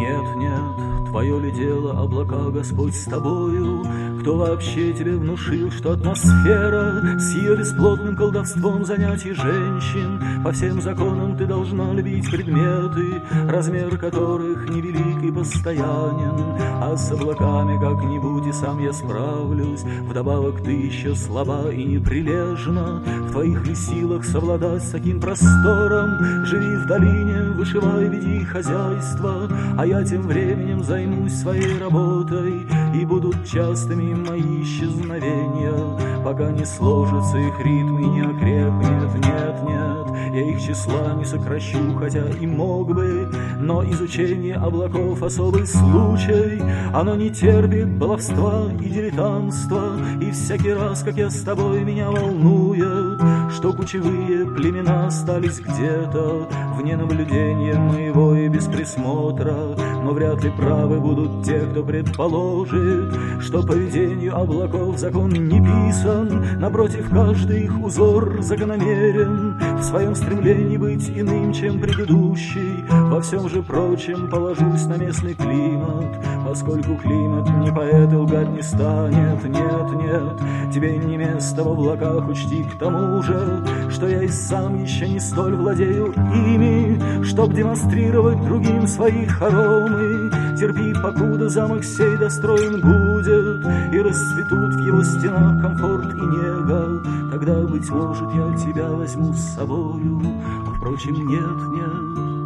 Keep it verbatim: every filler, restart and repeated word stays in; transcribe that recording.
Нет, нет, твое ли дело, облака, Господь с тобою? Кто вообще тебе внушил, что атмосфера с ее бесплотным колдовством занятий женщин? По всем законам ты должна любить предметы, размер которых невелик и постоянен. А с облаками как-нибудь и сам я справлюсь. Вдобавок ты еще слаба и неприлежна. В твоих ли силах совладать с таким простором? Живи в долине, вышивай, веди хозяйство, а я тем временем займусь своей работой, и будут частыми мои исчезновения, пока не сложится их ритм и не окрепнет. Нет, нет, я их числа не сокращу, хотя и мог бы, но изучение облаков особый случай. Оно не терпит баловства и дилетантства, и всякий раз, как я с тобой, меня волнует, что кучевые племена остались где-то вне наблюдения моего и без присмотра. Но вряд ли правы будут те, кто предположит, что поведению облаков закон не писан. Напротив, каждый их узор закономерен в своем стремлении быть иным, чем предыдущий. Во всем же прочем положусь на местный климат, поскольку климат не поэт и лгать не станет. Нет, нет, тебе не место в облаках, учти к тому же, что я и сам еще не столь владею ими, чтоб демонстрировать другим свои хоромы. Терпи, покуда замок сей достроен будет, и расцветут в его стенах комфорт и нега. Тогда, быть может, я тебя возьму с собою, а, впрочем, нет, нет.